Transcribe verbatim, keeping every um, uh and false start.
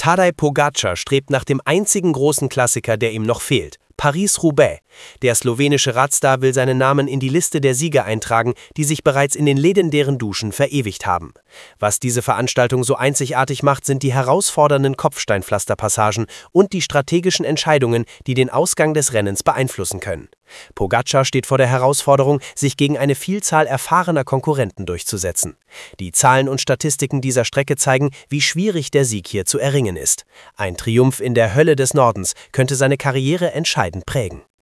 Tadej Pogačar strebt nach dem einzigen großen Klassiker, der ihm noch fehlt: Paris-Roubaix. Der slowenische Radstar will seinen Namen in die Liste der Sieger eintragen, die sich bereits in den legendären Duschen verewigt haben. Was diese Veranstaltung so einzigartig macht, sind die herausfordernden Kopfsteinpflasterpassagen und die strategischen Entscheidungen, die den Ausgang des Rennens beeinflussen können. Pogačar steht vor der Herausforderung, sich gegen eine Vielzahl erfahrener Konkurrenten durchzusetzen. Die Zahlen und Statistiken dieser Strecke zeigen, wie schwierig der Sieg hier zu erringen ist. Ein Triumph in der Hölle des Nordens könnte seine Karriere entscheidend prägen.